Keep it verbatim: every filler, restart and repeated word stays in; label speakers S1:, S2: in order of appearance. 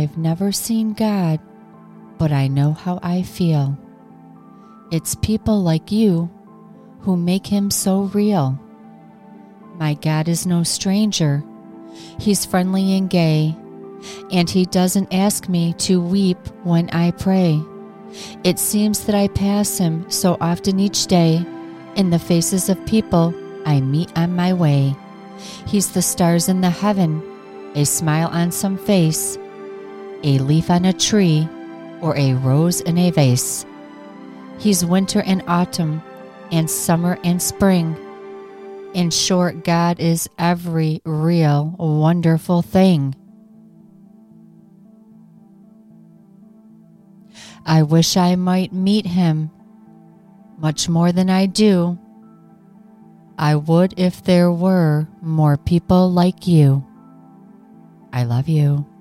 S1: I've never seen God, but I know how I feel. It's people like you who make him so real. My God is no stranger. He's friendly and gay, and he doesn't ask me to weep when I pray. It seems that I pass him so often each day in the faces of people I meet on my way. He's the stars in the heaven, a smile on some face, a leaf on a tree, or a rose in a vase. He's winter and autumn, and summer and spring. In short, God is every real, wonderful thing. I wish I might meet him much more than I do. I would if there were more people like you. I love you.